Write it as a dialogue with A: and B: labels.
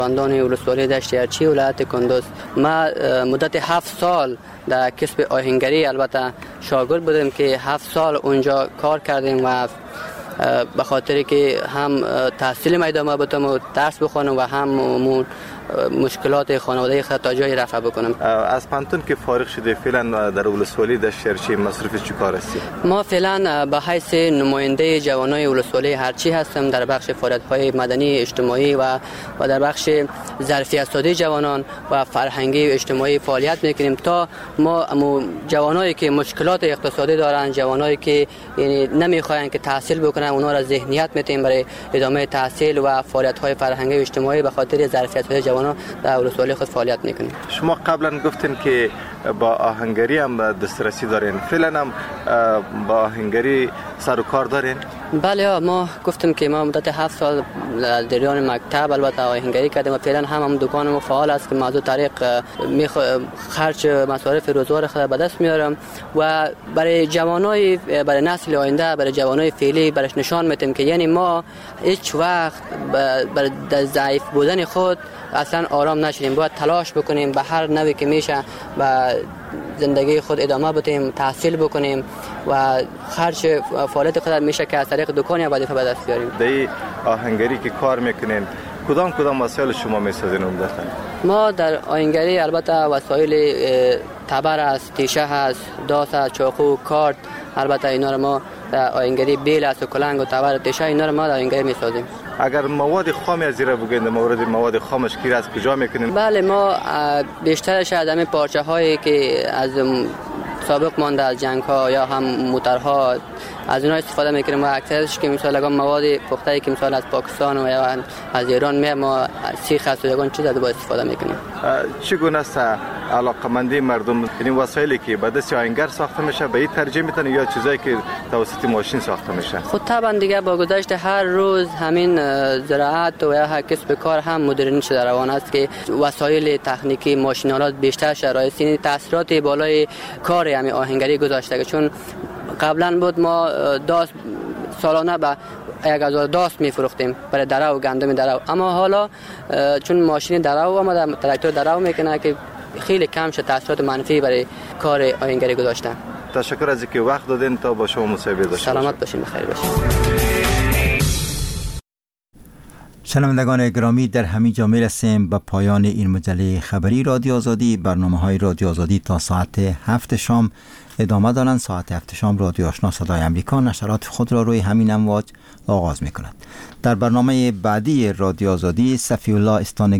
A: اندان ولسوالی دشت یارچی ولایت کندوز. ما مدت 7 سال در کسب آهنگری البته شاگرد بودیم که 7 سال اونجا کار کردیم و به خاطر که هم تحصیل ادامه بدم و درس بخونم و هم مشکلات خانوادگی خود تا جای رفع بکنم.
B: از پانتون که فارغ شده فعلا در ولسوالی دشت یارچی مصروف چیکار هستی؟
A: ما فعلا به حیث نماینده جوانای ولسوالی هرچی هستم در بخش فعالیت‌های مدنی اجتماعی و در بخش ظرفیت سازی جوانان و فرهنگی و اجتماعی فعالیت میکنیم تا ما جوانایی که مشکلات اقتصادی دارن، جوانایی که یعنی نمیخواین که تحصیل بکنن، اونا را ذهنیت میتیم برای ادامه تحصیل و فعالیت‌های فرهنگی و اجتماعی به خاطر ظرفیت سازی جوانان در ولسوالی خود فعالیت میکنیم.
B: شما قبلا گفتین که با آهنگری هم دسترسی دارین، فعلا هم با آهنگری سر و کار دارین؟
A: بله، ما گفتم که ما مدت 7 سال در جریان مکتب البته آهنگری کردیم و فعلا هم دکانم فعال است که موضوع طریق خرج مصارف روزمره خود به دست میارم و برای جوانای برای نسل آینده، برای جوانای فعلی برش نشان میدیم که یعنی ما هیچ وقت برای ضعیف بودن خود اصلا آرام نشیم، باید تلاش بکنیم به هر نوعی که میشه و زندگی خود ادامه بدیم، تحصیل بکنیم و خرج فعالیت خود میشه که از طریق دکان یا وظیفه به دست بیاریم.
B: در آهنگری که کار میکنین کدام وسایل شما میسازین عمدتاً؟
A: ما در آهنگری البته وسایل تبر است، تیشه هست، داس است، چاقو، کارت، البته اینا رو ما در آهنگری بیل است و کلنگ و تبر تیشه اینا رو ما در آهنگری میسازیم.
B: اگر مواد خام از زیرا بگوین در مورد مواد خامش کی از کجا میکنین؟
A: بله، ما بیشترش از همین پارچه هایی که از سابق مانده از جنگ ها یا هم موترها از اونها استفاده میکنیم و اکثرش که مثلا مواد پخته که مثلا از پاکستان و یا از ایران ما سیخ است و یگان چیز از استفاده میکنیم.
B: چگونه است علاقمندی مردم این وسایلی که به دست آهنگر ساخته میشه به این ترجیح میتن یا چیزایی که توسط ماشین ساخته میشه؟
A: خود طبعا دیگه با گذشت هر روز همین زراعت و یا هر کسب کار هم مدرن شده روان است که وسایل تکنیکی ماشینالات بیشتر شرایطی تاثیرات بالای کار همین آهنگری گذاشته، چون قبلا بود ما داست سالانه به 1000 داست میفروختیم برای درو و گندم درو، اما حالا چون ماشین درو آمده، تراکتور درو میکنه که خیلی کم شد تاثیرات منفی برای کار آهنگری گذاشته.
B: تشکر از اینکه وقت دادین تا با شما مصاحبه داشتیم.
A: سلامت باشین، بخیر باشین.
C: شنوندگان گرامی، در همین جا میرسیم به پایان این مجله خبری رادیو آزادی. برنامه‌های رادیو آزادی تا ساعت 7 شام ادامه دارند. ساعت 7 شام رادیو آشنا صدای امریکا نشرات خود را روی همین امواج آغاز می‌کند. در برنامه بعدی رادیو آزادی صفی الله استان